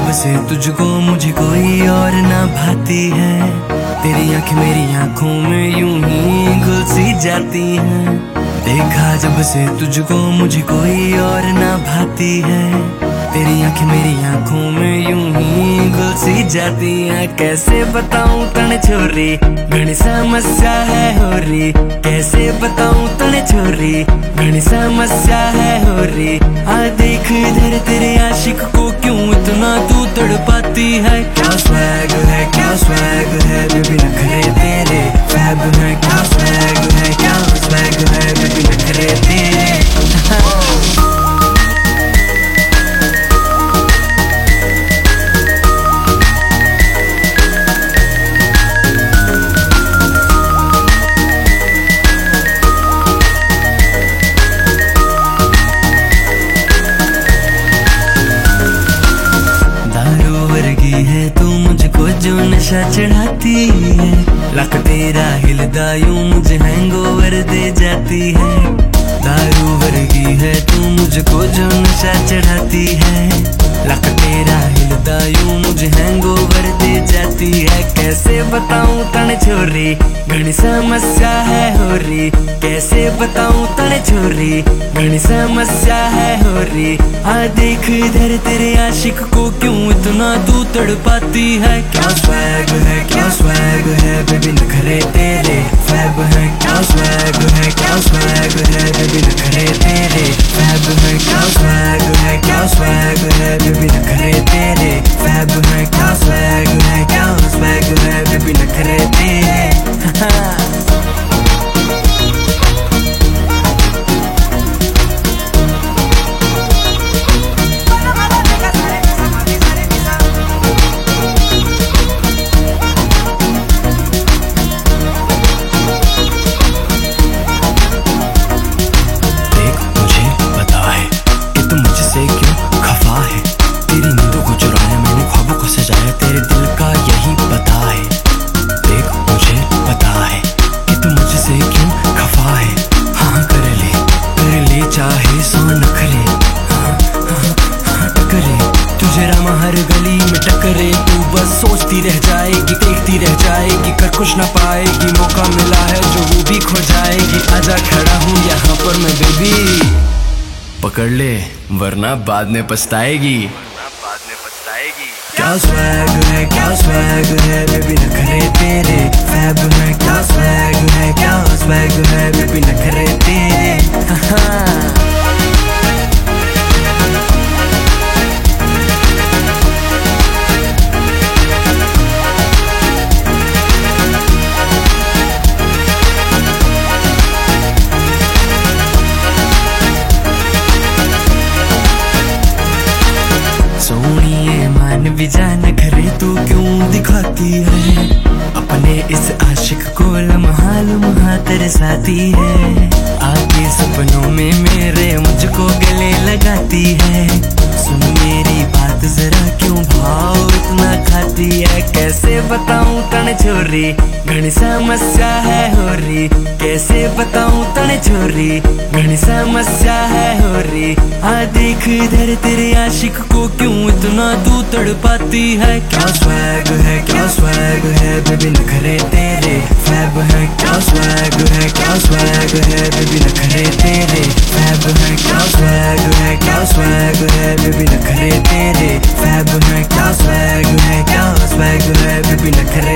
जब से तुझको मुझे कोई और ना भाती है। तेरी आंखें मेरी आंखों में यूं ही घुल सी जाती हैं। देखा जब से तुझको मुझे कोई और ना भाती है। तेरी आंखें मेरी आंखों में यूं ही घुल सी जाती हैं। कैसे बताऊं तने छोरी घनी समस्या है हो रही। कैसे बताऊं तने छोरी घनी समस्या है हो रही। आ देख इधर तेरे आशिक को क्यों इतना तू तड़पाती है। क्या स्वैग है क्या स्वैग है बेबी नखरे तेरे फैब है। क्या स्वैग है क्या स्वैग है बेबी नखरे तेरे। है तू मुझको जो नशा चढ़ाती है। लक तेरा हिलदा यूं मुझे हैंगओवर दे जाती है। दारू वर्गी है तू मुझको जो नशा चढ़ाती है। लक तेरा हिलदा यूं मुझे हैंगओवर दे जाती है। कैसे बताऊं तने छोरी घनी समस्या है हो रही। कैसे बताऊं तने छोरी घनी समस्या है हो रही। आ देख इधर तेरे आशिक को क्यों इतना तू तड़पाती है। क्या स्वैग है बेबी नखरे तेरे फैब है। क्या स्वैग है बेबी नखरे तेरे फैब है। क्या स्वैग है बेबी नखरे तेरे फैब है। क्या स्वैग है बेबी नखरे तेरे। तेरे दिल का यही पता है। देख मुझे पता है कि तू मुझसे क्यों खफा है। हाँ कर ले चाहे सो नखरे। हाँ टकरे तुझे रामा हर गली में टकरे। तू बस सोचती रह जाएगी देखती रह जाएगी कर कुछ ना पाएगी। मौका मिला है जो वो भी खो जाएगी। आजा खड़ा हूँ यहाँ पर मैं बेबी पकड़ ले वरना बाद में पछताएगी। क्या स्वैग है बेबी नखरे तेरे फैब है। क्या स्वैग है बेबी नखरे तेरे। सोनिए मान भी जान खरे तू क्यों दिखाती है। अपने इस आशिक को लम्हा तरसाती है। आके सपनों में मेरे मुझको गले लगाती है। सुन मेरी बात जरा क्यों भाव इतना खाती है। कैसे बताऊं तने छोरी घनी समस्या है हो रही। कैसे बताऊं तने छोरी घनी समस्या है हो रही। आ देख इधर तेरे आशिक को क्यों इतना तू तड़पाती है। क्या स्वैग है बेबी नखरे तेरे फैब है। क्या स्वैग है बेबी नखरे तेरे फैब है। क्या स्वैग है बेबी नखरे तेरे फैब है। क्या स्वैग है बेबी नखरे